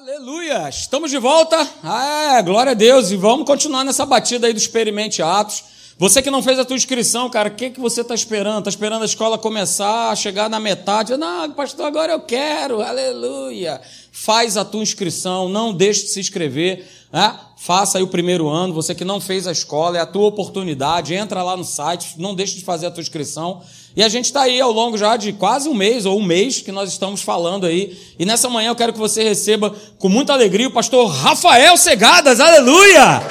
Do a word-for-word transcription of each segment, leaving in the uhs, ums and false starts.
Aleluia! Estamos de volta. É, glória a Deus. E vamos continuar nessa batida aí do Experimente Atos. Você que não fez a tua inscrição, cara, o que, que você está esperando? Está esperando a escola começar, chegar na metade? Não, pastor, agora eu quero. Aleluia! Faz a tua inscrição, não deixe de se inscrever. Né? Faça aí o primeiro ano. Você que não fez a escola, é a tua oportunidade. Entra lá no site, não deixe de fazer a tua inscrição. E a gente está aí ao longo já de quase um mês, ou um mês, que nós estamos falando aí. E nessa manhã eu quero que você receba com muita alegria o pastor Rafael Segadas. Aleluia!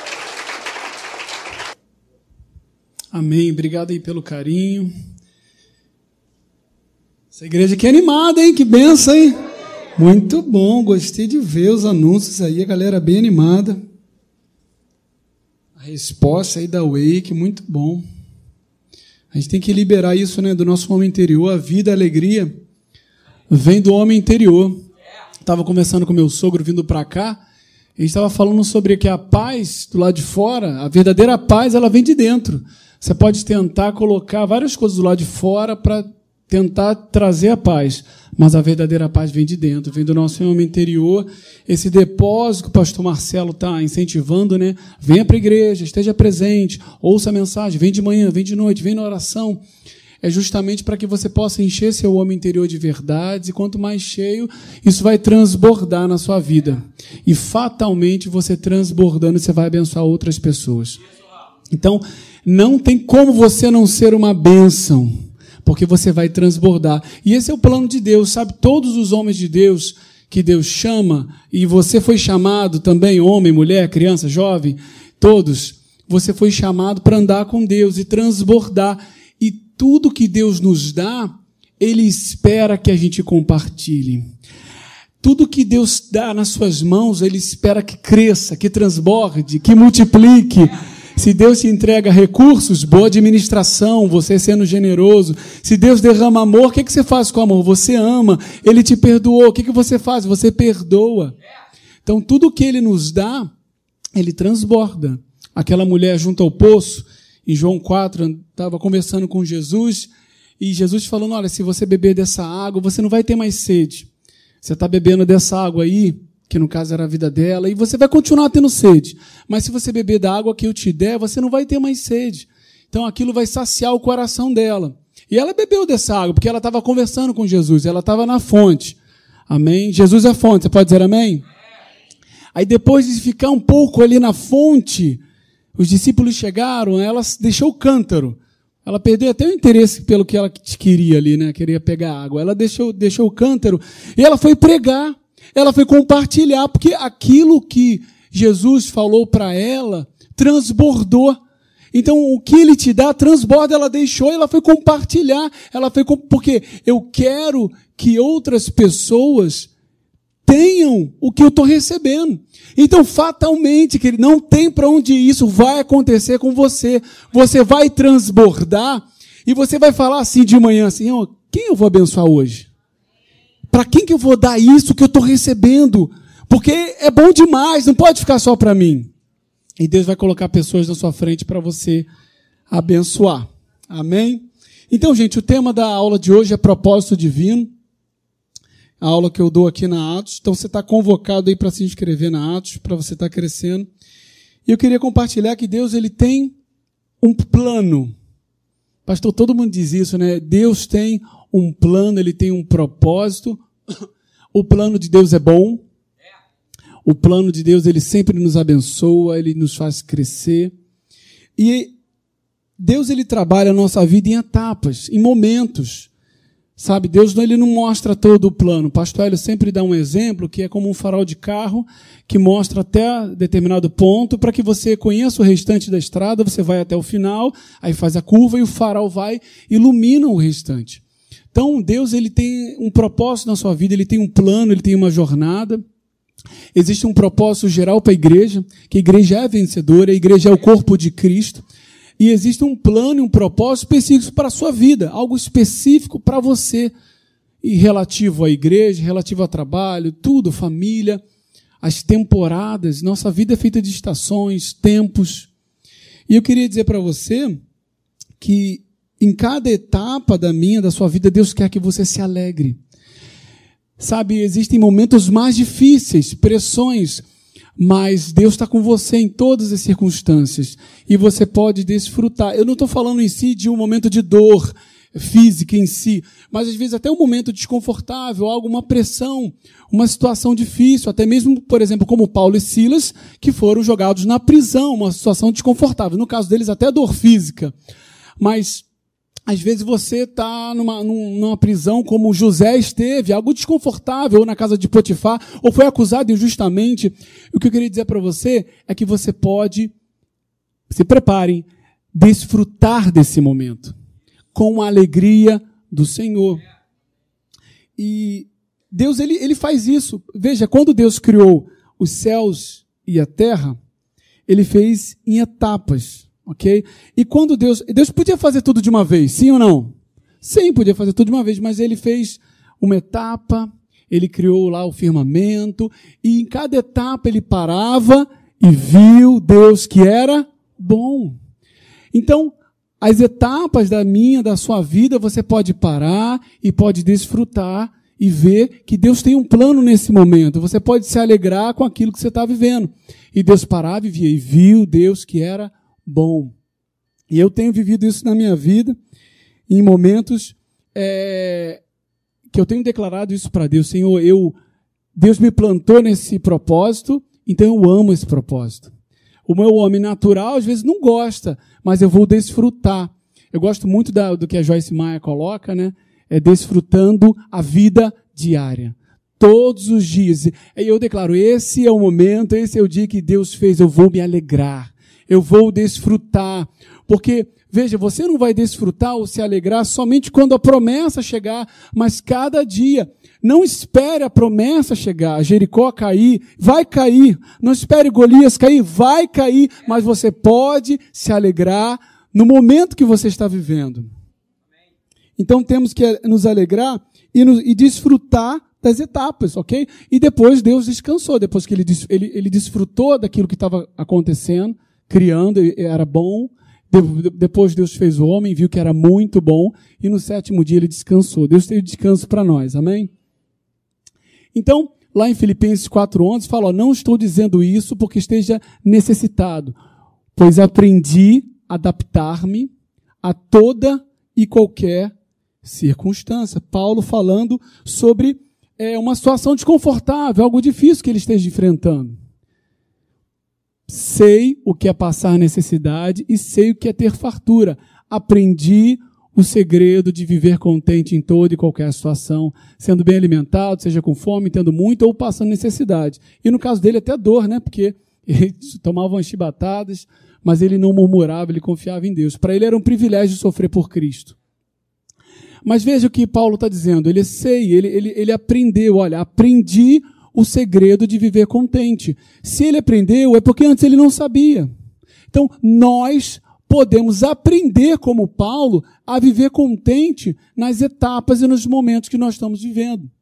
Amém. Obrigado aí pelo carinho. Essa igreja aqui é animada, hein? Que benção, hein? Muito bom. Gostei de ver os anúncios aí, a galera bem animada. A resposta aí da Wake, muito bom. A gente tem que liberar isso, né, do nosso homem interior. A vida, a alegria vem do homem interior. Estava conversando com meu sogro vindo para cá. A gente estava falando sobre que a paz do lado de fora, a verdadeira paz, ela vem de dentro. Você pode tentar colocar várias coisas do lado de fora para tentar trazer a paz, mas a verdadeira paz vem de dentro, vem do nosso homem interior. Esse depósito que o pastor Marcelo está incentivando, né? Venha para a igreja, esteja presente, ouça a mensagem, vem de manhã, vem de noite, vem na oração. É justamente para que você possa encher seu homem interior de verdades, e quanto mais cheio, isso vai transbordar na sua vida. E fatalmente, você transbordando, você vai abençoar outras pessoas. Então, não tem como você não ser uma bênção, porque você vai transbordar. E esse é o plano de Deus, sabe? Todos os homens de Deus que Deus chama, e você foi chamado também, homem, mulher, criança, jovem, todos, você foi chamado para andar com Deus e transbordar. E tudo que Deus nos dá, Ele espera que a gente compartilhe. Tudo que Deus dá nas suas mãos, Ele espera que cresça, que transborde, que multiplique. Se Deus te entrega recursos, boa administração, você sendo generoso. Se Deus derrama amor, o que você faz com amor? Você ama, Ele te perdoou. O que você faz? Você perdoa. Então, tudo que Ele nos dá, Ele transborda. Aquela mulher junto ao poço, em João quatro, estava conversando com Jesus, e Jesus falando, olha, se você beber dessa água, você não vai ter mais sede. Você está bebendo dessa água aí, que no caso era a vida dela, e você vai continuar tendo sede. Mas se você beber da água que eu te der, você não vai ter mais sede. Então aquilo vai saciar o coração dela. E ela bebeu dessa água, porque ela estava conversando com Jesus, ela estava na fonte. Amém? Jesus é a fonte, você pode dizer amém? Aí depois de ficar um pouco ali na fonte, os discípulos chegaram, ela deixou o cântaro. Ela perdeu até o interesse pelo que ela queria ali, né? Queria pegar água. Ela deixou, deixou o cântaro e ela foi pregar. Ela foi compartilhar, porque aquilo que Jesus falou para ela transbordou. Então, o que Ele te dá, transborda, ela deixou, ela foi compartilhar. Ela foi porque eu quero que outras pessoas tenham o que eu estou recebendo. Então, fatalmente, que não tem para onde ir, isso vai acontecer com você. Você vai transbordar e você vai falar assim de manhã, assim, oh, quem eu vou abençoar hoje? Para quem que eu vou dar isso que eu estou recebendo? Porque é bom demais, não pode ficar só para mim. E Deus vai colocar pessoas na sua frente para você abençoar. Amém? Então, gente, o tema da aula de hoje é propósito divino. A aula que eu dou aqui na Atos. Então, você está convocado aí para se inscrever na Atos, para você estar crescendo. E eu queria compartilhar que Deus ele tem um plano. Pastor, todo mundo diz isso, né? Deus tem um plano, Ele tem um propósito. O plano de Deus é bom. O plano de Deus, Ele sempre nos abençoa, Ele nos faz crescer. E Deus, Ele trabalha a nossa vida em etapas, em momentos. Sabe, Deus ele não mostra todo o plano. O pastor Hélio sempre dá um exemplo que é como um farol de carro que mostra até determinado ponto para que você conheça o restante da estrada, você vai até o final, aí faz a curva e o farol vai e ilumina o restante. Então, Deus ele tem um propósito na sua vida, Ele tem um plano, Ele tem uma jornada. Existe um propósito geral para a igreja, que a igreja é vencedora, a igreja é o corpo de Cristo. E existe um plano e um propósito específico para a sua vida, algo específico para você, e relativo à igreja, relativo ao trabalho, tudo, família, as temporadas. Nossa vida é feita de estações, tempos. E eu queria dizer para você que em cada etapa da minha, da sua vida, Deus quer que você se alegre. sabe, existem momentos mais difíceis, pressões, mas Deus está com você em todas as circunstâncias e você pode desfrutar. Eu não estou falando em si de um momento de dor física em si, mas às vezes até um momento desconfortável, alguma pressão, uma situação difícil, até mesmo, por exemplo, como Paulo e Silas, que foram jogados na prisão, uma situação desconfortável. No caso deles, até dor física. Mas às vezes você está numa, numa prisão como José esteve, algo desconfortável, ou na casa de Potifar, ou foi acusado injustamente. O que eu queria dizer para você é que você pode, se preparem, desfrutar desse momento com a alegria do Senhor. E Deus, ele, ele faz isso. Veja, quando Deus criou os céus e a terra, ele fez em etapas, ok? E quando Deus... Deus podia fazer tudo de uma vez, sim ou não? Sim, podia fazer tudo de uma vez, mas ele fez uma etapa, ele criou lá o firmamento, e em cada etapa ele parava e viu Deus que era bom. Então, as etapas da minha, da sua vida, você pode parar e pode desfrutar e ver que Deus tem um plano nesse momento. Você pode se alegrar com aquilo que você está vivendo. E Deus parava e via, e viu Deus que era bom. E eu tenho vivido isso na minha vida, em momentos é, que eu tenho declarado isso para Deus. Senhor, eu, Deus me plantou nesse propósito, então eu amo esse propósito. O meu homem natural, às vezes, não gosta, mas eu vou desfrutar. Eu gosto muito da, do que a Joyce Meyer coloca, né? É desfrutando a vida diária. Todos os dias. E eu declaro, esse é o momento, esse é o dia que Deus fez, eu vou me alegrar. Eu vou desfrutar. Porque, veja, você não vai desfrutar ou se alegrar somente quando a promessa chegar, mas cada dia. Não espere a promessa chegar, Jericó cair, vai cair. Não espere Golias cair, vai cair. Mas você pode se alegrar no momento que você está vivendo. Então temos que nos alegrar e, nos, e desfrutar das etapas, ok? E depois Deus descansou, depois que ele, ele, ele desfrutou daquilo que estava acontecendo, criando, era bom. De, depois Deus fez o homem, viu que era muito bom, e no sétimo dia ele descansou. Deus tem descanso para nós, amém? Então, lá em Filipenses quatro, onze, fala, ó, não estou dizendo isso porque esteja necessitado, pois aprendi a adaptar-me a toda e qualquer circunstância. Paulo falando sobre é, uma situação desconfortável, algo difícil que ele esteja enfrentando. Sei o que é passar necessidade e sei o que é ter fartura. Aprendi o segredo de viver contente em toda e qualquer situação, sendo bem alimentado, seja com fome, tendo muito ou passando necessidade. E no caso dele até dor, né? Porque ele tomava umas chibatadas, mas ele não murmurava, ele confiava em Deus. Para ele era um privilégio sofrer por Cristo. Mas veja o que Paulo está dizendo. Ele sei, ele, ele, ele aprendeu, olha, aprendi o segredo de viver contente. Se ele aprendeu, é porque antes ele não sabia. Então, nós podemos aprender, como Paulo, a viver contente nas etapas e nos momentos que nós estamos vivendo.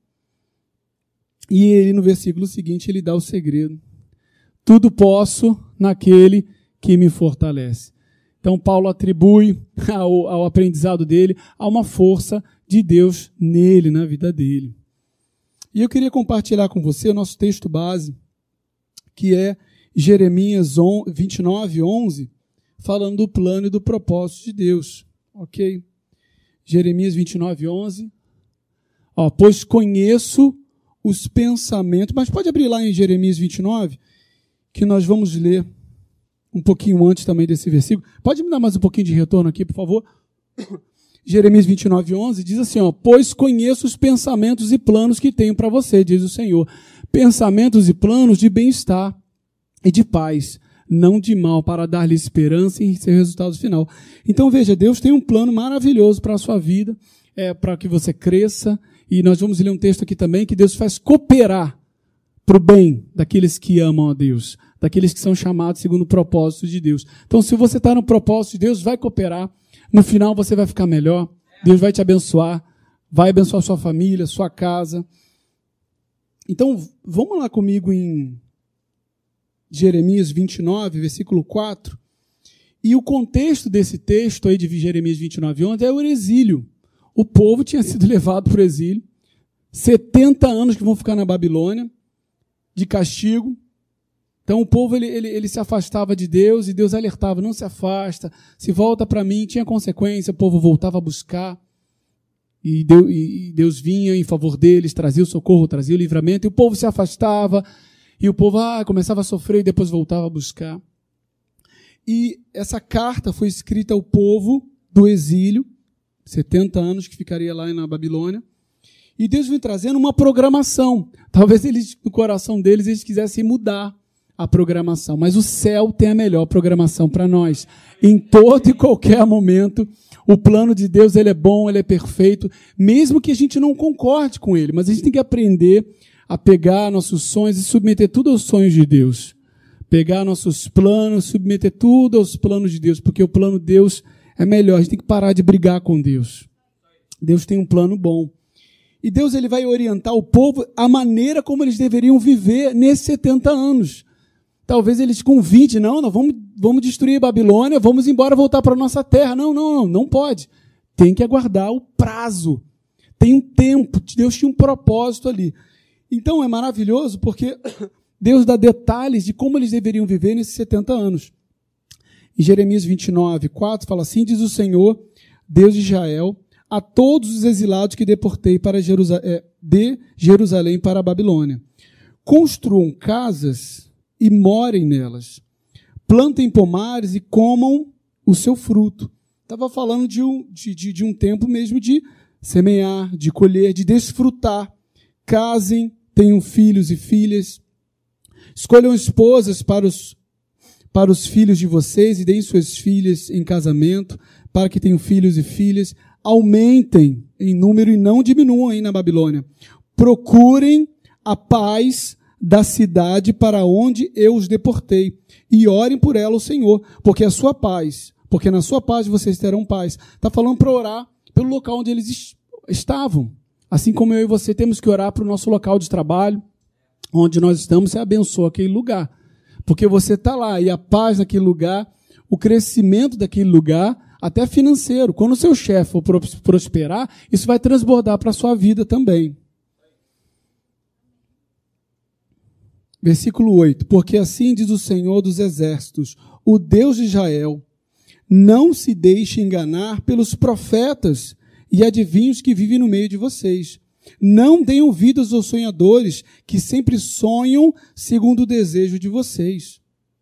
E ele, no versículo seguinte, ele dá o segredo. Tudo posso naquele que me fortalece. Então, Paulo atribui ao, ao aprendizado dele a uma força de Deus nele, na vida dele. E eu queria compartilhar com você o nosso texto base, que é Jeremias vinte e nove, onze, falando do plano e do propósito de Deus. Ok? Jeremias vinte e nove, onze. Ó, pois conheço os pensamentos... Mas pode abrir lá em Jeremias vinte e nove, que nós vamos ler um pouquinho antes também desse versículo. Pode me dar mais um pouquinho de retorno aqui, por favor? Jeremias vinte e nove, onze diz assim, ó, pois conheço os pensamentos e planos que tenho para você, diz o Senhor. Pensamentos e planos de bem-estar e de paz, não de mal, para dar-lhe esperança e seu resultado final. Então, veja, Deus tem um plano maravilhoso para a sua vida, é, para que você cresça, e nós vamos ler um texto aqui também, que Deus faz cooperar para o bem daqueles que amam a Deus, daqueles que são chamados segundo o propósito de Deus. Então, se você está no propósito de Deus, vai cooperar, no final você vai ficar melhor, Deus vai te abençoar, vai abençoar sua família, sua casa. Então, vamos lá comigo em Jeremias vinte e nove, versículo quatro. E o contexto desse texto aí de Jeremias vinte e nove, onze é o exílio. O povo tinha sido levado para o exílio, setenta anos que vão ficar na Babilônia, de castigo. Então o povo ele, ele, ele se afastava de Deus e Deus alertava, não se afasta, se volta para mim, tinha consequência, o povo voltava a buscar e Deus, e Deus vinha em favor deles, trazia o socorro, trazia o livramento, e o povo se afastava e o povo ah, começava a sofrer e depois voltava a buscar. E essa carta foi escrita ao povo do exílio, setenta anos que ficaria lá na Babilônia, e Deus vem trazendo uma programação. Talvez eles, no coração deles eles quisessem mudar a programação, mas o céu tem a melhor programação para nós. Em todo e qualquer momento, o plano de Deus ele é bom, ele é perfeito, mesmo que a gente não concorde com ele, mas a gente tem que aprender a pegar nossos sonhos e submeter tudo aos sonhos de Deus. Pegar nossos planos, submeter tudo aos planos de Deus, porque o plano de Deus é melhor. A gente tem que parar de brigar com Deus. Deus tem um plano bom. E Deus ele vai orientar o povo a maneira como eles deveriam viver nesses setenta anos. Talvez eles com vinte, não, não vamos, vamos destruir a Babilônia, vamos embora voltar para a nossa terra. Não, não, não, não pode. Tem que aguardar o prazo. Tem um tempo, Deus tinha um propósito ali. Então é maravilhoso porque Deus dá detalhes de como eles deveriam viver nesses setenta anos. Em Jeremias vinte e nove, quatro, fala assim, diz o Senhor, Deus de Israel, a todos os exilados que deportei para Jerusalém, de Jerusalém para a Babilônia. Construam casas e morem nelas. Plantem pomares e comam o seu fruto. Estava falando de um, de, de, de um tempo mesmo de semear, de colher, de desfrutar. Casem, tenham filhos e filhas. Escolham esposas para os, para os filhos de vocês e deem suas filhas em casamento, para que tenham filhos e filhas. Aumentem em número e não diminuam aí na Babilônia. Procurem a paz da cidade para onde eu os deportei e orem por ela o Senhor, porque a sua paz, porque na sua paz vocês terão paz. Está falando para orar pelo local onde eles estavam. Assim como eu e você temos que orar para o nosso local de trabalho, onde nós estamos, você abençoa aquele lugar. Porque você está lá e a paz naquele lugar, o crescimento daquele lugar, até financeiro. Quando o seu chefe for prosperar, isso vai transbordar para a sua vida também. Versículo oito. Porque assim diz o Senhor dos Exércitos, o Deus de Israel, não se deixe enganar pelos profetas e adivinhos que vivem no meio de vocês. Não deem ouvidos aos sonhadores que sempre sonham segundo o desejo de vocês.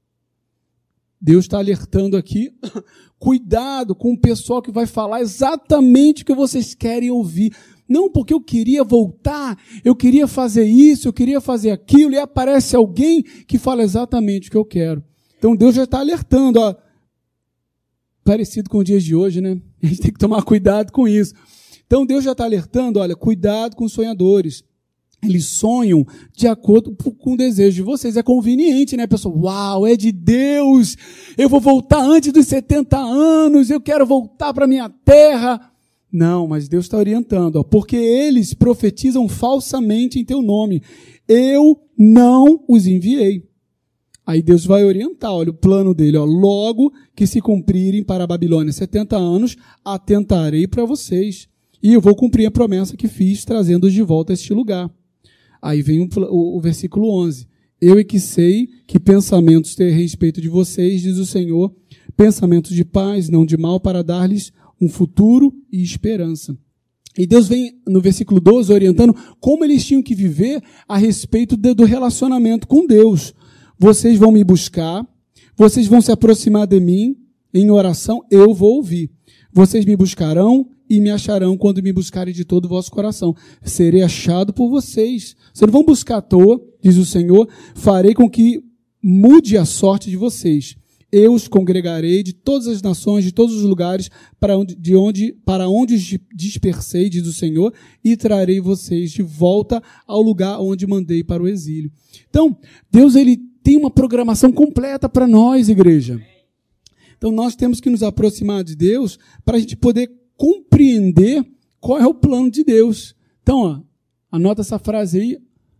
Deus está alertando aqui, cuidado com o pessoal que vai falar exatamente o que vocês querem ouvir. Não porque eu queria voltar, eu queria fazer isso, eu queria fazer aquilo, e aparece alguém que fala exatamente o que eu quero. Então Deus já está alertando, ó, parecido com os dias de hoje, né? A gente tem que tomar cuidado com isso. Então Deus já está alertando, olha, cuidado com os sonhadores. Eles sonham de acordo com o desejo de vocês. É conveniente, né, pessoal? Uau, é de Deus! Eu vou voltar antes dos setenta anos, eu quero voltar para a minha terra. Não, mas Deus está orientando, ó, porque eles profetizam falsamente em teu nome. Eu não os enviei. Aí Deus vai orientar, olha, o plano dele, ó, logo que se cumprirem para a Babilônia setenta anos, atentarei para vocês. E eu vou cumprir a promessa que fiz, trazendo-os de volta a este lugar. Aí vem o, o, o versículo onze. Eu é que sei que pensamentos têm a respeito de vocês, diz o Senhor, pensamentos de paz, não de mal, para dar-lhes um futuro e esperança. E Deus vem, no versículo doze, orientando como eles tinham que viver a respeito de, do relacionamento com Deus. Vocês vão me buscar, vocês vão se aproximar de mim em oração, eu vou ouvir. Vocês me buscarão e me acharão quando me buscarem de todo o vosso coração. Serei achado por vocês. Vocês não vão buscar à toa, diz o Senhor, farei com que mude a sorte de vocês. Eu os congregarei de todas as nações, de todos os lugares, para onde, de onde, para onde os dispersei, diz o Senhor, e trarei vocês de volta ao lugar onde mandei para o exílio. Então, Deus ele tem uma programação completa para nós, igreja. Então, nós temos que nos aproximar de Deus para a gente poder compreender qual é o plano de Deus. Então, ó, anota essa frase aí.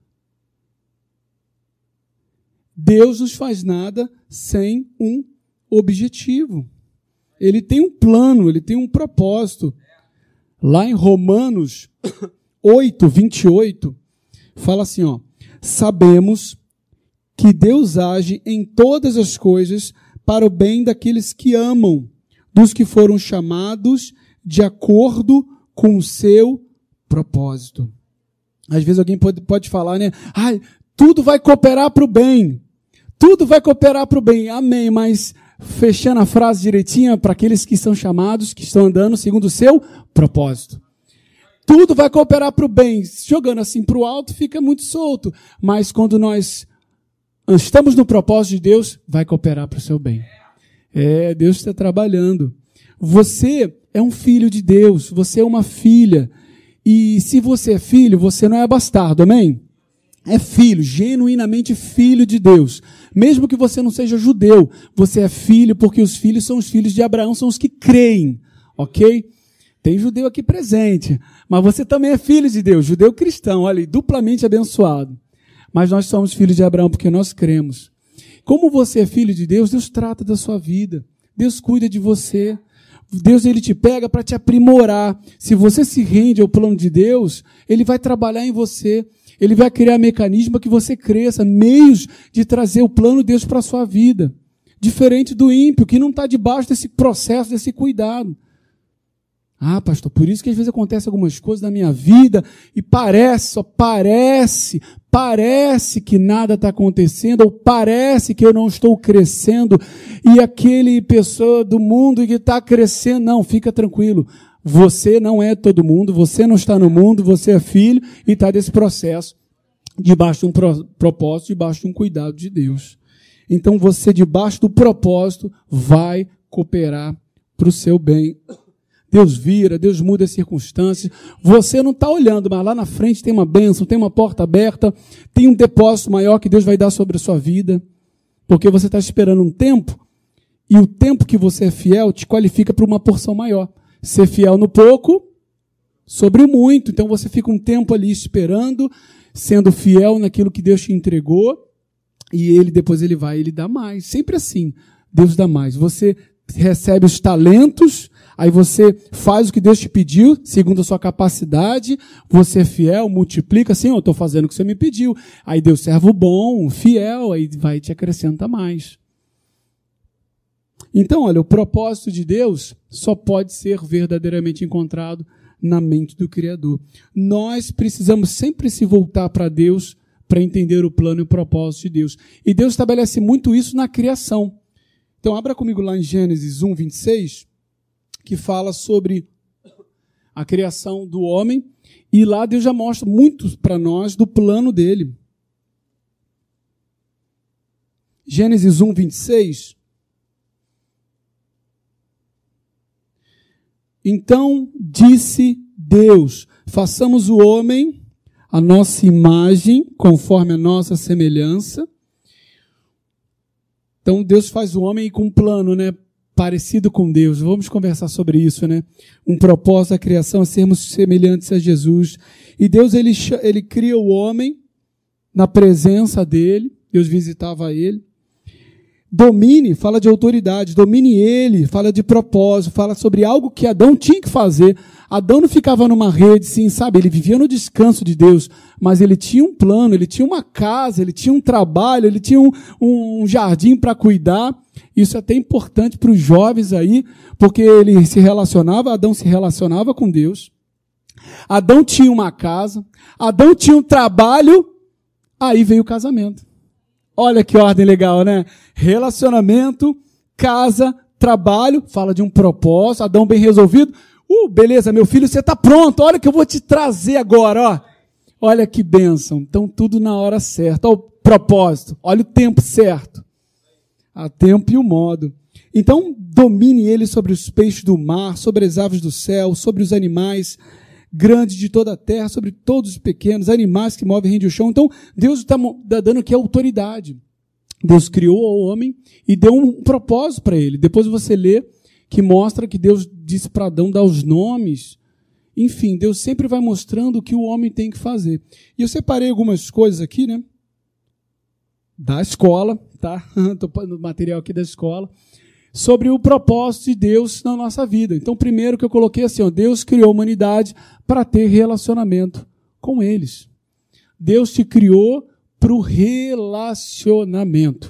Deus não faz nada sem um objetivo. Ele tem um plano, ele tem um propósito. Lá em Romanos oito, vinte e oito, fala assim, ó, sabemos que Deus age em todas as coisas para o bem daqueles que amam, dos que foram chamados de acordo com o seu propósito. Às vezes alguém pode, pode falar, né? Ai, tudo vai cooperar para o bem. Tudo vai cooperar para o bem. Amém. Mas fechando a frase direitinha, para aqueles que são chamados, que estão andando segundo o seu propósito. Tudo vai cooperar para o bem. Jogando assim para o alto fica muito solto. Mas quando nós estamos no propósito de Deus, vai cooperar para o seu bem. É, Deus está trabalhando. Você é um filho de Deus. Você é uma filha. E se você é filho, você não é bastardo, amém? É filho, genuinamente filho de Deus. Mesmo que você não seja judeu, você é filho, porque os filhos são os filhos de Abraão, são os que creem, ok? Tem judeu aqui presente, mas você também é filho de Deus, judeu cristão, olha, duplamente abençoado. Mas nós somos filhos de Abraão porque nós cremos. Como você é filho de Deus, Deus trata da sua vida, Deus cuida de você. Deus, ele te pega para te aprimorar. Se você se rende ao plano de Deus, ele vai trabalhar em você. Ele vai criar mecanismos que você cresça, meios de trazer o plano de Deus para a sua vida. Diferente do ímpio, que não está debaixo desse processo, desse cuidado. Ah, pastor, por isso que às vezes acontecem algumas coisas na minha vida e parece, só parece, parece que nada está acontecendo, ou parece que eu não estou crescendo, e aquele pessoa do mundo que está crescendo, não, fica tranquilo, você não é todo mundo, você não está no mundo, você é filho e está desse processo, debaixo de um pro, propósito, debaixo de um cuidado de Deus. Então você, debaixo do propósito, vai cooperar para o seu bem. Deus vira, Deus muda as circunstâncias. Você não está olhando, mas lá na frente tem uma bênção, tem uma porta aberta, tem um depósito maior que Deus vai dar sobre a sua vida. Porque você está esperando um tempo, e o tempo que você é fiel te qualifica para uma porção maior. Ser fiel no pouco, sobre o muito. Então você fica um tempo ali esperando, sendo fiel naquilo que Deus te entregou, e ele depois ele vai, ele dá mais. Sempre assim, Deus dá mais. Você recebe os talentos, aí você faz o que Deus te pediu, segundo a sua capacidade, você é fiel, multiplica, assim, eu estou fazendo o que você me pediu. Aí Deus, servo bom, fiel, aí vai te acrescentar mais. Então, olha, o propósito de Deus só pode ser verdadeiramente encontrado na mente do Criador. Nós precisamos sempre se voltar para Deus para entender o plano e o propósito de Deus. E Deus estabelece muito isso na criação. Então, abra comigo lá em Gênesis um, vinte e seis, que fala sobre a criação do homem, e lá Deus já mostra muito para nós do plano dele. Gênesis um, vinte e seis. Então disse Deus, façamos o homem a nossa imagem, conforme a nossa semelhança. Então Deus faz o homem com um plano, né, parecido com Deus. Vamos conversar sobre isso, né? Um propósito da criação é sermos semelhantes a Jesus. E Deus, ele, ele cria o homem na presença dele. Deus visitava ele. Domine, fala de autoridade, domine ele, fala de propósito, fala sobre algo que Adão tinha que fazer. Adão não ficava numa rede, sim, sabe? Ele vivia no descanso de Deus, mas ele tinha um plano, ele tinha uma casa, ele tinha um trabalho, ele tinha um, um jardim para cuidar. Isso é até importante para os jovens aí, porque ele se relacionava, Adão se relacionava com Deus. Adão tinha uma casa, Adão tinha um trabalho, aí veio o casamento. Olha que ordem legal, né? Relacionamento, casa, trabalho, fala de um propósito, Adão bem resolvido. Uh, beleza, meu filho, você está pronto, olha que eu vou te trazer agora, ó. Olha que bênção. Então, tudo na hora certa. Olha o propósito, olha o tempo certo. A tempo e o modo. Então, domine ele sobre os peixes do mar, sobre as aves do céu, sobre os animais grandes de toda a terra, sobre todos os pequenos, animais que movem rende o chão. Então, Deus está dando aqui a autoridade. Deus criou o homem e deu um propósito para ele. Depois você lê que mostra que Deus disse para Adão dar os nomes. Enfim, Deus sempre vai mostrando o que o homem tem que fazer. E eu separei algumas coisas aqui, né? Da escola, tá? Estou no material aqui da escola. Sobre o propósito de Deus na nossa vida. Então, primeiro que eu coloquei assim, ó, Deus criou a humanidade para ter relacionamento com eles. Deus te criou para o relacionamento.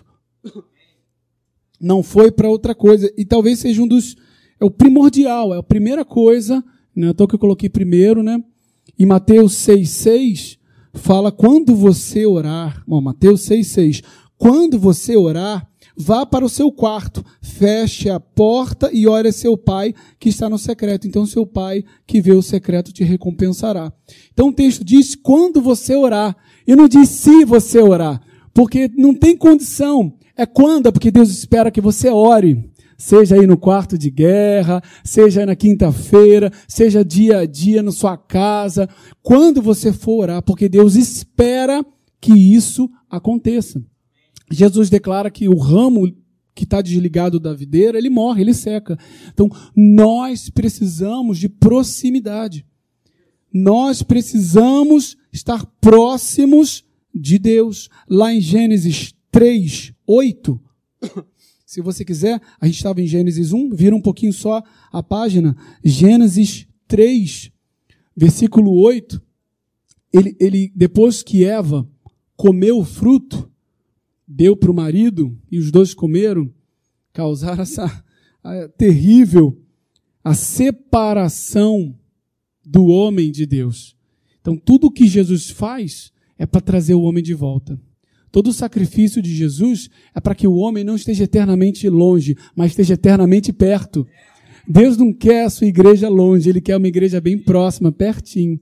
Não foi para outra coisa. E talvez seja um dos... É o primordial, é a primeira coisa, né? Então que eu coloquei primeiro, né? E Mateus seis, seis fala, quando você orar... Bom, Mateus seis, seis. Quando você orar, vá para o seu quarto, feche a porta e ore a seu pai que está no secreto. Então seu pai que vê o secreto te recompensará. Então o texto diz, quando você orar. E não diz se você orar, porque não tem condição. É quando, é porque Deus espera que você ore. Seja aí no quarto de guerra, seja na quinta-feira, seja dia a dia na sua casa. Quando você for orar, porque Deus espera que isso aconteça. Jesus declara que o ramo que está desligado da videira, ele morre, ele seca. Então, nós precisamos de proximidade. Nós precisamos estar próximos de Deus. Lá em Gênesis três, oito... Se você quiser, a gente estava em Gênesis um, vira um pouquinho só a página. Gênesis três, versículo oito. Ele, ele, depois que Eva comeu o fruto, deu para o marido, e os dois comeram, causaram essa a, terrível a separação do homem de Deus. Então, tudo o que Jesus faz é para trazer o homem de volta. Todo o sacrifício de Jesus é para que o homem não esteja eternamente longe, mas esteja eternamente perto. Deus não quer a sua igreja longe, Ele quer uma igreja bem próxima, pertinho.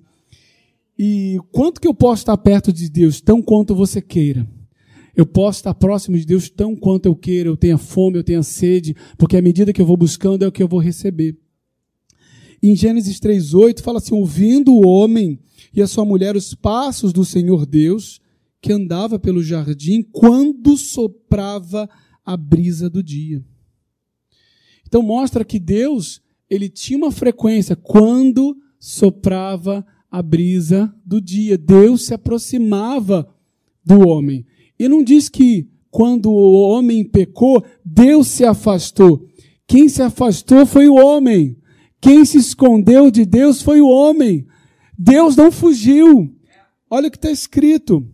E quanto que eu posso estar perto de Deus? Tão quanto você queira. Eu posso estar próximo de Deus tão quanto eu queira, eu tenha fome, eu tenha sede, porque à medida que eu vou buscando é o que eu vou receber. Em Gênesis três, oito fala assim, ouvindo o homem e a sua mulher os passos do Senhor Deus, que andava pelo jardim quando soprava a brisa do dia. Então mostra que Deus, ele tinha uma frequência quando soprava a brisa do dia. Deus se aproximava do homem. E não diz que quando o homem pecou, Deus se afastou. Quem se afastou foi o homem. Quem se escondeu de Deus foi o homem. Deus não fugiu. Olha o que está escrito.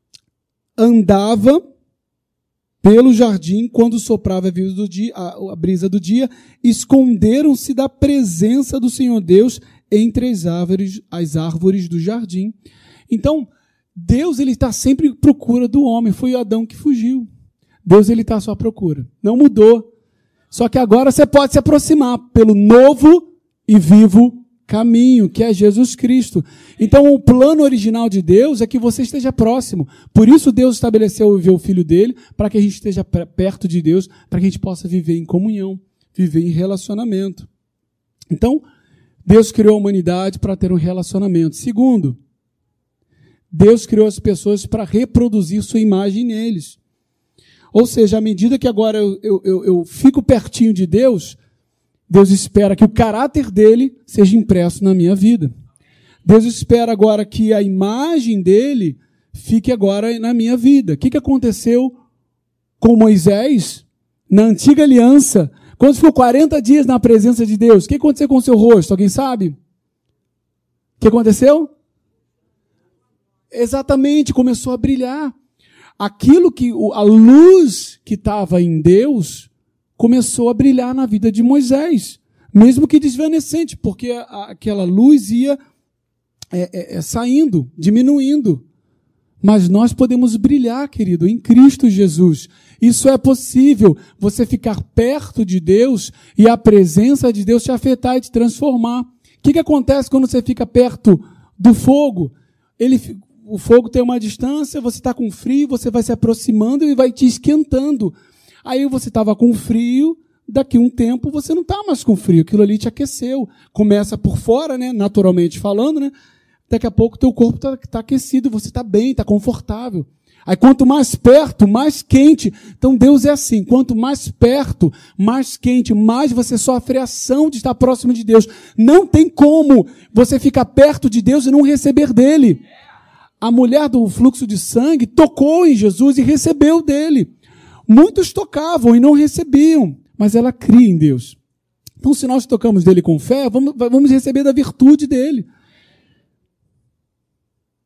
Andava pelo jardim quando soprava a brisa do dia, a, a brisa do dia, esconderam-se da presença do Senhor Deus entre as árvores, as árvores do jardim. Então, Deus ele está sempre à procura do homem. Foi o Adão que fugiu. Deus ele está à sua procura. Não mudou. Só que agora você pode se aproximar pelo novo e vivo caminho, que é Jesus Cristo. Então, o plano original de Deus é que você esteja próximo. Por isso, Deus estabeleceu o enviou o Filho dele, para que a gente esteja perto de Deus, para que a gente possa viver em comunhão, viver em relacionamento. Então, Deus criou a humanidade para ter um relacionamento. Segundo, Deus criou as pessoas para reproduzir sua imagem neles. Ou seja, à medida que agora eu, eu, eu, eu fico pertinho de Deus, Deus espera que o caráter dele seja impresso na minha vida. Deus espera agora que a imagem dele fique agora na minha vida. O que, que aconteceu com Moisés na antiga aliança? Quando ficou quarenta dias na presença de Deus, o que aconteceu com o seu rosto? Alguém sabe? O que aconteceu? Exatamente, começou a brilhar. Aquilo que, a luz que estava em Deus, começou a brilhar na vida de Moisés, mesmo que desvanecente, porque a, aquela luz ia é, é, é, saindo, diminuindo. Mas nós podemos brilhar, querido, em Cristo Jesus. Isso é possível, você ficar perto de Deus e a presença de Deus te afetar e te transformar. O que, que acontece quando você fica perto do fogo? Ele, o fogo tem uma distância, você está com frio, você vai se aproximando e vai te esquentando. Aí você estava com frio, daqui a um tempo você não está mais com frio, aquilo ali te aqueceu. Começa por fora, né, naturalmente falando, né? Daqui a pouco o teu corpo está tá aquecido, você está bem, está confortável. Aí quanto mais perto, mais quente. Então Deus é assim, quanto mais perto, mais quente, mais você sofre a ação de estar próximo de Deus. Não tem como você ficar perto de Deus e não receber dele. A mulher do fluxo de sangue tocou em Jesus e recebeu dele. Muitos tocavam e não recebiam, mas ela cria em Deus. Então, se nós tocamos dele com fé, vamos, vamos receber da virtude dele.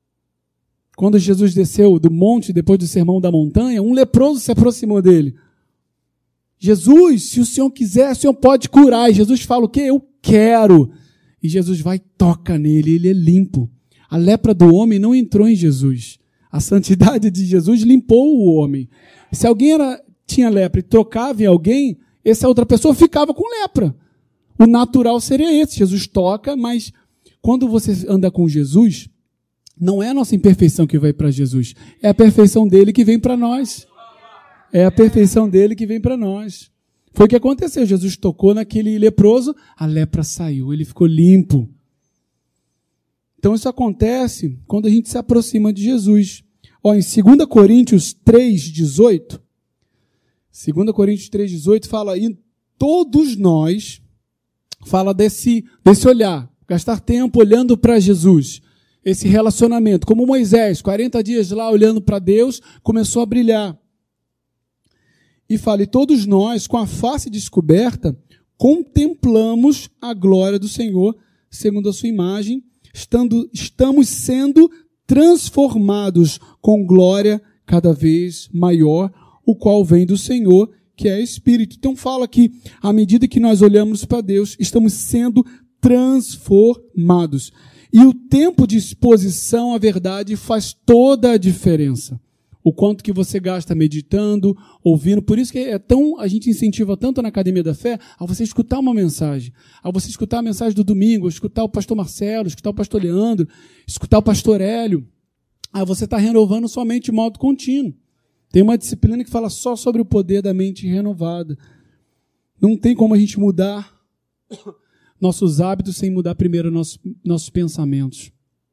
quando Jesus desceu do monte, depois do sermão da montanha, um leproso se aproximou dele. Jesus, se o Senhor quiser, o Senhor pode curar. E Jesus fala o quê? Eu quero. E Jesus vai e toca nele, ele é limpo. A lepra do homem não entrou em Jesus. A santidade de Jesus limpou o homem. Se alguém era, tinha lepra e tocava em alguém, essa outra pessoa ficava com lepra. O natural seria esse. Jesus toca, mas quando você anda com Jesus, não é a nossa imperfeição que vai para Jesus. É a perfeição dele que vem para nós. É a perfeição dele que vem para nós. Foi o que aconteceu. Jesus tocou naquele leproso, a lepra saiu, ele ficou limpo. Então isso acontece quando a gente se aproxima de Jesus. Ó, em dois Coríntios três, dezoito, dois Coríntios três, dezoito fala, e todos nós, fala desse, desse olhar, gastar tempo olhando para Jesus, esse relacionamento, como Moisés, quarenta dias lá olhando para Deus, começou a brilhar. E fala, e todos nós, com a face descoberta, contemplamos a glória do Senhor, segundo a sua imagem, estando, estamos sendo transformados com glória cada vez maior, o qual vem do Senhor, que é Espírito. Então fala que, à medida que nós olhamos para Deus, estamos sendo transformados. E o tempo de exposição à verdade faz toda a diferença. O quanto que você gasta meditando, ouvindo. Por isso que é tão, a gente incentiva tanto na Academia da Fé a você escutar uma mensagem, a você escutar a mensagem do domingo, escutar o pastor Marcelo, escutar o pastor Leandro, escutar o pastor Hélio. Aí você está renovando sua mente de modo contínuo. Tem uma disciplina que fala só sobre o poder da mente renovada. Não tem como a gente mudar nossos hábitos sem mudar primeiro nossos, nossos pensamentos.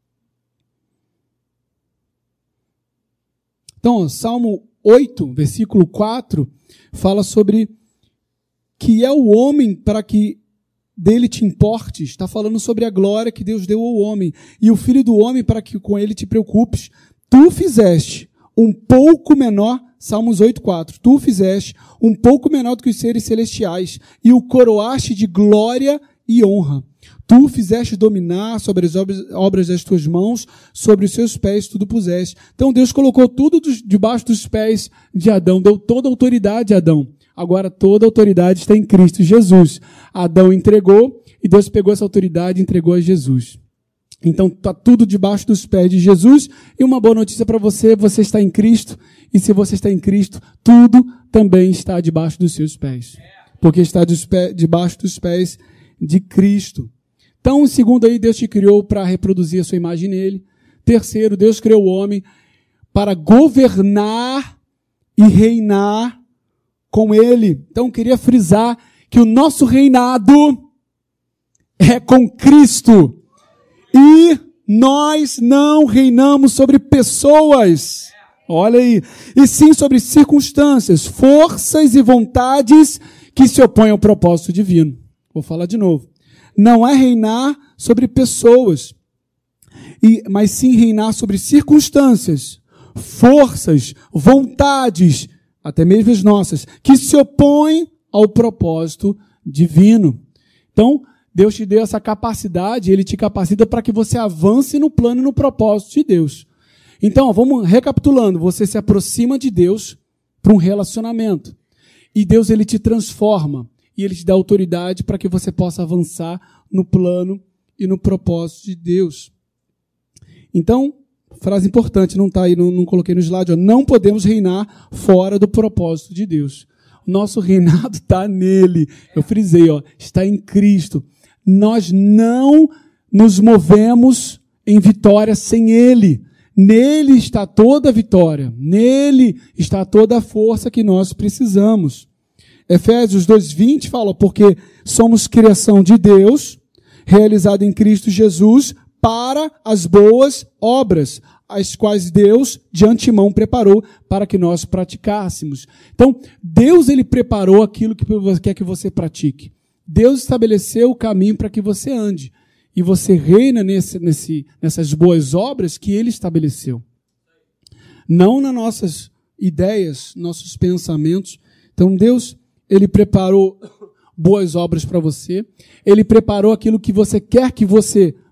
Então, Salmo oito, versículo quatro, fala sobre que é o homem para que dele te importes. Está falando sobre a glória que Deus deu ao homem. E o filho do homem para que com ele te preocupes. Tu fizeste um pouco menor, Salmos oito, quatro, tu fizeste um pouco menor do que os seres celestiais e o coroaste de glória e honra. Tu fizeste dominar sobre as obras, obras das tuas mãos, sobre os seus pés tudo puseste. Então Deus colocou tudo dos, debaixo dos pés de Adão, deu toda a autoridade a Adão. Agora toda a autoridade está em Cristo Jesus. Adão entregou e Deus pegou essa autoridade e entregou a Jesus. Então está tudo debaixo dos pés de Jesus. E uma boa notícia para você, você está em Cristo. E se você está em Cristo, tudo também está debaixo dos seus pés. Porque está dos pés, debaixo dos pés de Cristo. Então, segundo aí, Deus te criou para reproduzir a sua imagem nele. Terceiro, Deus criou o homem para governar e reinar com ele. Então, queria frisar que o nosso reinado é com Cristo. E nós não reinamos sobre pessoas. Olha aí. E sim sobre circunstâncias, forças e vontades que se opõem ao propósito divino. Vou falar de novo. Não é reinar sobre pessoas, e, mas sim reinar sobre circunstâncias, forças, vontades, até mesmo as nossas, que se opõem ao propósito divino. Então, Deus te deu essa capacidade, Ele te capacita para que você avance no plano e no propósito de Deus. Então, vamos recapitulando, você se aproxima de Deus para um relacionamento, e Deus ele te transforma. E Ele te dá autoridade para que você possa avançar no plano e no propósito de Deus. Então, frase importante, não está aí, não, não coloquei no slide, ó, não podemos reinar fora do propósito de Deus. O nosso reinado está nele. Eu frisei, ó, está em Cristo. Nós não nos movemos em vitória sem Ele. Nele está toda a vitória. Nele está toda a força que nós precisamos. Efésios dois, vinte fala, porque somos criação de Deus, realizada em Cristo Jesus, para as boas obras, as quais Deus de antemão preparou para que nós praticássemos. Então, Deus ele preparou aquilo que quer que você pratique. Deus estabeleceu o caminho para que você ande. E você reina nesse, nesse, nessas boas obras que Ele estabeleceu. Não nas nossas ideias, nossos pensamentos. Então, Deus Ele preparou boas obras para você. Ele preparou aquilo que você quer que você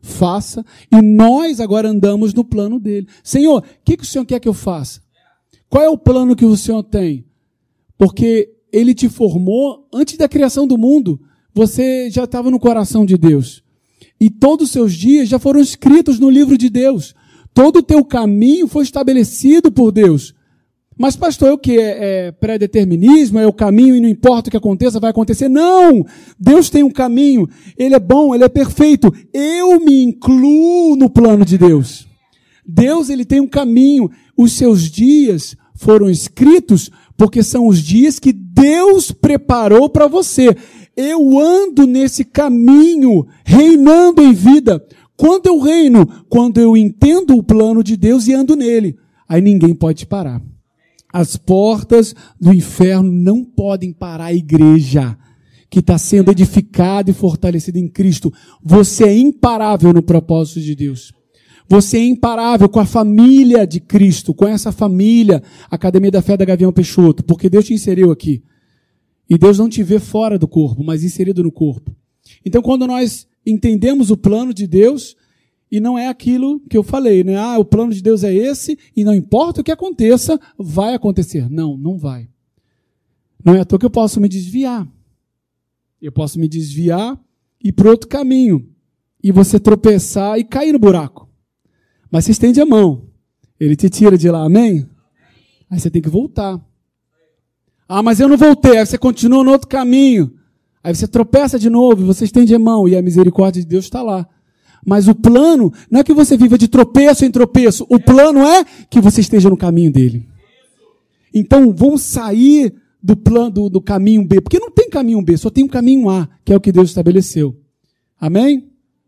faça, e nós agora andamos no plano dele. Senhor, o que, que o Senhor quer que eu faça? Qual é o plano que o Senhor tem? Porque ele te formou antes da criação do mundo. Você já estava no coração de Deus. E todos os seus dias já foram escritos no livro de Deus. Todo o teu caminho foi estabelecido por Deus. Mas, pastor, é o que? É, é pré-determinismo? É o caminho e não importa o que aconteça, vai acontecer? Não! Deus tem um caminho. Ele é bom, ele é perfeito. Eu me incluo no plano de Deus. Deus, ele tem um caminho. Os seus dias foram escritos porque são os dias que Deus preparou para você. Eu ando nesse caminho, reinando em vida. Quando eu reino? Quando eu entendo o plano de Deus e ando nele. Aí ninguém pode parar. As portas do inferno não podem parar a igreja que está sendo edificada e fortalecida em Cristo. Você é imparável no propósito de Deus. Você é imparável com a família de Cristo, com essa família, Academia da Fé da Gavião Peixoto, porque Deus te inseriu aqui. E Deus não te vê fora do corpo, mas inserido no corpo. Então, quando nós entendemos o plano de Deus, e não é aquilo que eu falei, né? Ah, o plano de Deus é esse, e não importa o que aconteça, vai acontecer. Não, não vai. Não é à toa que eu posso me desviar. Eu posso me desviar e ir para outro caminho. E você tropeçar e cair no buraco. Mas você estende a mão. Ele te tira de lá, amém? Aí você tem que voltar. Ah, mas eu não voltei. Aí você continua no outro caminho. Aí você tropeça de novo e você estende a mão. E a misericórdia de Deus está lá. Mas o plano não é que você viva de tropeço em tropeço. O plano é que você esteja no caminho dele. Então, vamos sair do plano do, do caminho B. Porque não tem caminho B, só tem um caminho A, que é o que Deus estabeleceu. Amém?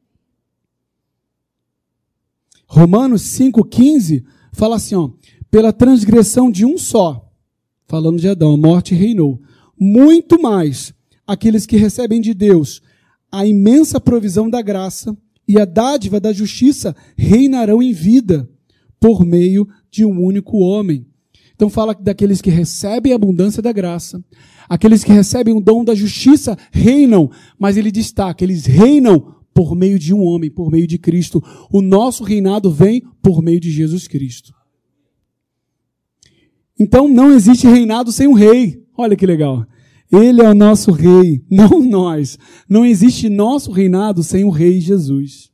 Romanos cinco, quinze fala assim, ó, pela transgressão de um só, falando de Adão, a morte reinou. Muito mais aqueles que recebem de Deus a imensa provisão da graça e a dádiva da justiça reinarão em vida por meio de um único homem. Então fala daqueles que recebem a abundância da graça, aqueles que recebem o dom da justiça reinam, mas ele destaca, eles reinam por meio de um homem, por meio de Cristo. O nosso reinado vem por meio de Jesus Cristo. Então não existe reinado sem um rei. Olha que legal. Ele é o nosso rei, não nós. Não existe nosso reinado sem o rei Jesus.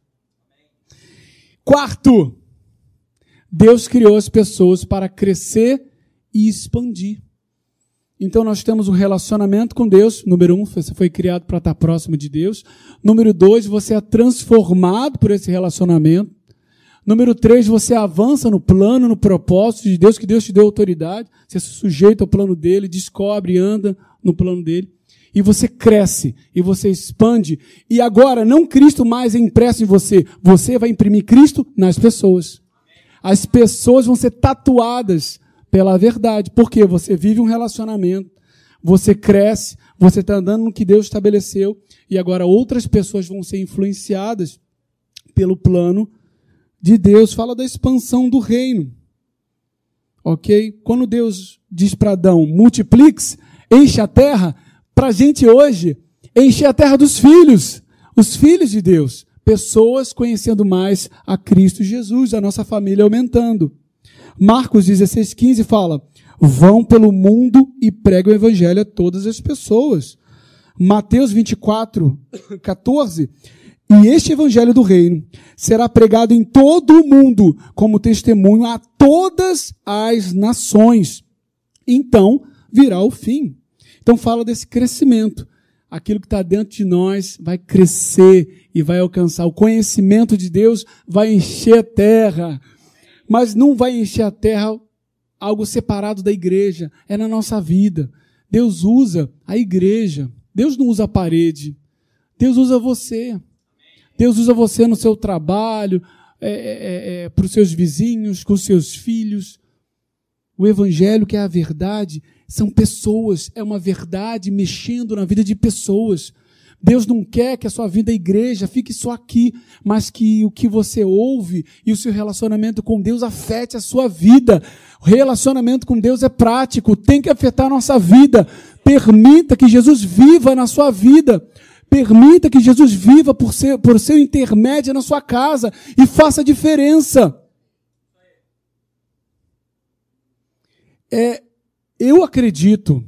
Quarto, Deus criou as pessoas para crescer e expandir. Então nós temos um relacionamento com Deus. Número um, você foi criado para estar próximo de Deus. Número dois, você é transformado por esse relacionamento. Número três, você avança no plano, no propósito de Deus, que Deus te deu autoridade. Você se sujeita ao plano dele, descobre e anda no plano dele. E você cresce, e você expande. E agora, não Cristo mais é impresso em você. Você vai imprimir Cristo nas pessoas. As pessoas vão ser tatuadas pela verdade. Porque você vive um relacionamento, você cresce, você está andando no que Deus estabeleceu, e agora outras pessoas vão ser influenciadas pelo plano de Deus. Fala da expansão do reino. Ok? Quando Deus diz para Adão, multiplique-se, enche a terra, para a gente hoje, encher a terra dos filhos, os filhos de Deus, pessoas conhecendo mais a Cristo Jesus, a nossa família aumentando. Marcos dezesseis, quinze fala, vão pelo mundo e pregam o evangelho a todas as pessoas. Mateus vinte e quatro, quatorze, e este evangelho do reino será pregado em todo o mundo como testemunho a todas as nações. Então virá o fim. Então fala desse crescimento. Aquilo que está dentro de nós vai crescer e vai alcançar. O conhecimento de Deus vai encher a terra. Mas não vai encher a terra algo separado da igreja. É na nossa vida. Deus usa a igreja. Deus não usa a parede. Deus usa você. Deus usa você no seu trabalho, é, é, é, para os seus vizinhos, com os seus filhos. O evangelho, que é a verdade, são pessoas. É uma verdade mexendo na vida de pessoas. Deus não quer que a sua vida, igreja, fique só aqui, mas que o que você ouve e o seu relacionamento com Deus afete a sua vida. O relacionamento com Deus é prático, tem que afetar a nossa vida. Permita que Jesus viva na sua vida. Permita que Jesus viva por seu, por seu intermédio na sua casa e faça a diferença. É, eu acredito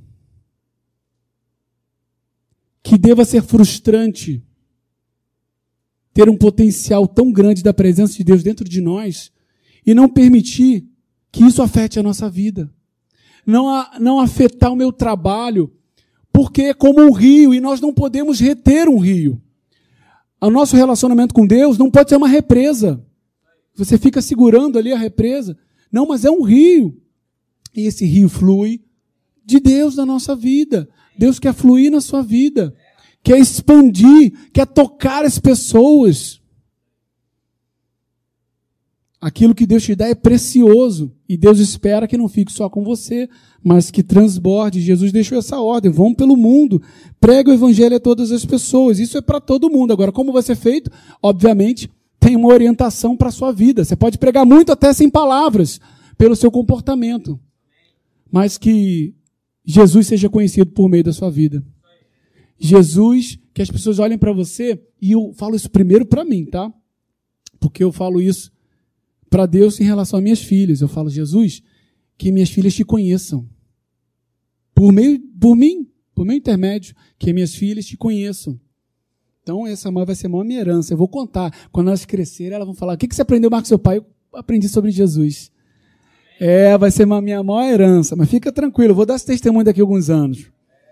que deva ser frustrante ter um potencial tão grande da presença de Deus dentro de nós e não permitir que isso afete a nossa vida. Não, a, não afetar o meu trabalho, porque é como um rio e nós não podemos reter um rio. O nosso relacionamento com Deus não pode ser uma represa. Você fica segurando ali a represa. Não, mas é um rio. E esse rio flui de Deus na nossa vida. Deus quer fluir na sua vida. Quer expandir, quer tocar as pessoas. Aquilo que Deus te dá é precioso. E Deus espera que não fique só com você, mas que transborde. Jesus deixou essa ordem. Vão pelo mundo. Prega o evangelho a todas as pessoas. Isso é para todo mundo. Agora, como vai ser feito? Obviamente, tem uma orientação para a sua vida. Você pode pregar muito até sem palavras, pelo seu comportamento. Mas que Jesus seja conhecido por meio da sua vida. Jesus, que as pessoas olhem para você, e eu falo isso primeiro para mim, tá? Porque eu falo isso para Deus em relação às minhas filhas. Eu falo, Jesus, que minhas filhas te conheçam. Por meio, por mim, por meu intermédio, que minhas filhas te conheçam. Então, essa vai ser a maior minha herança. Eu vou contar. Quando elas crescerem, elas vão falar, o que você aprendeu mais com seu pai? Eu aprendi sobre Jesus. É, vai ser a minha maior herança. Mas fica tranquilo, eu vou dar esse testemunho daqui a alguns anos.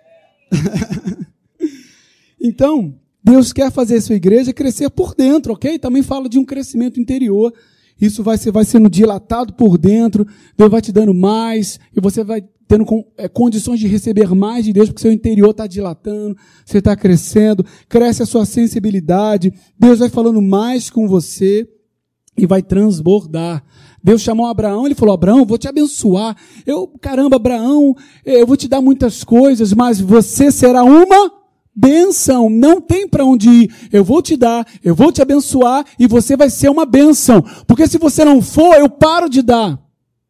Então, Deus quer fazer a sua igreja crescer por dentro, ok? Também fala de um crescimento interior. Isso vai, ser, vai sendo dilatado por dentro, Deus vai te dando mais, e você vai tendo é, condições de receber mais de Deus, porque seu interior está dilatando, você está crescendo, cresce a sua sensibilidade, Deus vai falando mais com você e vai transbordar. Deus chamou Abraão, ele falou, Abraão, vou te abençoar. Eu, caramba, Abraão, eu vou te dar muitas coisas, mas você será uma bênção, não tem para onde ir. Eu vou te dar, eu vou te abençoar e você vai ser uma bênção. Porque se você não for, eu paro de dar.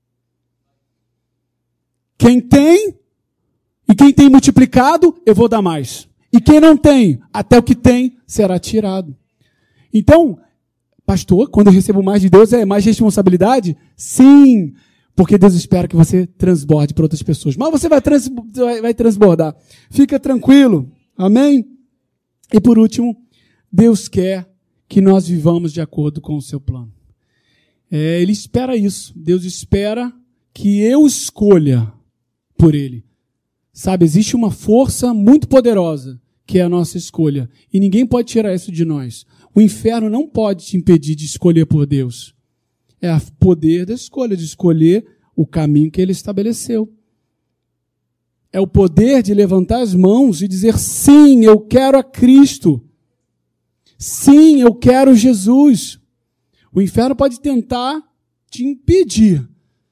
Quem tem e quem tem multiplicado, eu vou dar mais. E quem não tem, até o que tem será tirado. Então, pastor, quando eu recebo mais de Deus, é mais responsabilidade? Sim, porque Deus espera que você transborde para outras pessoas. Mas você vai, trans, vai transbordar. Fica tranquilo. Amém? E por último, Deus quer que nós vivamos de acordo com o seu plano. É, Ele espera isso. Deus espera que eu escolha por Ele. Sabe, existe uma força muito poderosa, que é a nossa escolha. E ninguém pode tirar isso de nós. O inferno não pode te impedir de escolher por Deus. É o poder da escolha, de escolher o caminho que Ele estabeleceu. É o poder de levantar as mãos e dizer, sim, eu quero a Cristo. Sim, eu quero Jesus. O inferno pode tentar te impedir,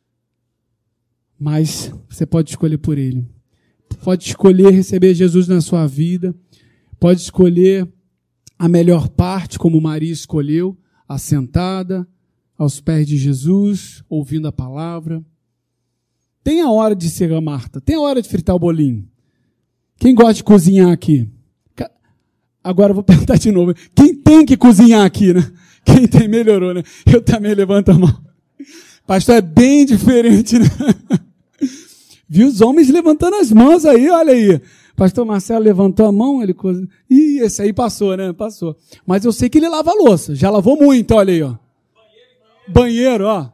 mas você pode escolher por Ele. Pode escolher receber Jesus na sua vida. Pode escolher a melhor parte, como Maria escolheu, assentada aos pés de Jesus, ouvindo a palavra. Tem a hora de ser a Marta, tem a hora de fritar o bolinho. Quem gosta de cozinhar aqui? Agora eu vou perguntar de novo. Quem tem que cozinhar aqui, né? Quem tem, melhorou, né? Eu também levanto a mão. Pastor, é bem diferente, né? Viu os homens levantando as mãos aí, olha aí. Pastor Marcelo levantou a mão, ele cozinha. Ih, esse aí passou, né? Passou. Mas eu sei que ele lava a louça. Já lavou muito, olha aí, ó. Banheiro, ó.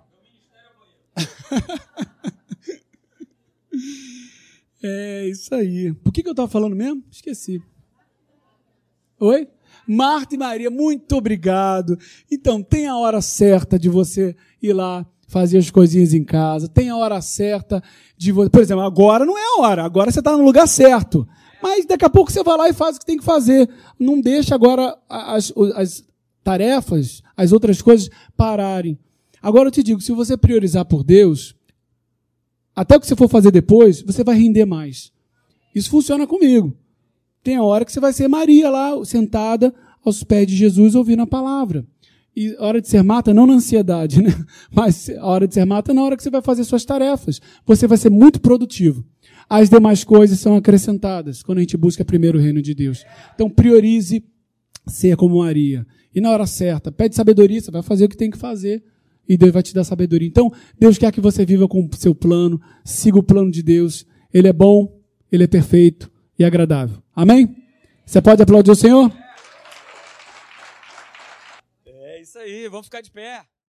É isso aí. Por que, que eu estava falando mesmo? Esqueci. Oi? Marta e Maria, muito obrigado. Então, tem a hora certa de você ir lá fazer as coisinhas em casa. Tem a hora certa de você... Por exemplo, agora não é a hora. Agora você está no lugar certo. Mas daqui a pouco você vai lá e faz o que tem que fazer. Não deixa agora as, as tarefas, as outras coisas pararem. Agora eu te digo, se você priorizar por Deus... Até o que você for fazer depois, você vai render mais. Isso funciona comigo. Tem a hora que você vai ser Maria lá, sentada aos pés de Jesus, ouvindo a palavra. E a hora de ser Marta, não na ansiedade, né? Mas a hora de ser Marta é na hora que você vai fazer suas tarefas. Você vai ser muito produtivo. as demais coisas são acrescentadas quando a gente busca primeiro o reino de Deus. Então priorize ser como Maria. E na hora certa, pede sabedoria, você vai fazer o que tem que fazer e Deus vai te dar sabedoria. Então, Deus quer que você viva com o seu plano, siga o plano de Deus. Ele é bom, Ele é perfeito e agradável. Amém? Você pode aplaudir o Senhor? É isso aí, vamos ficar de pé.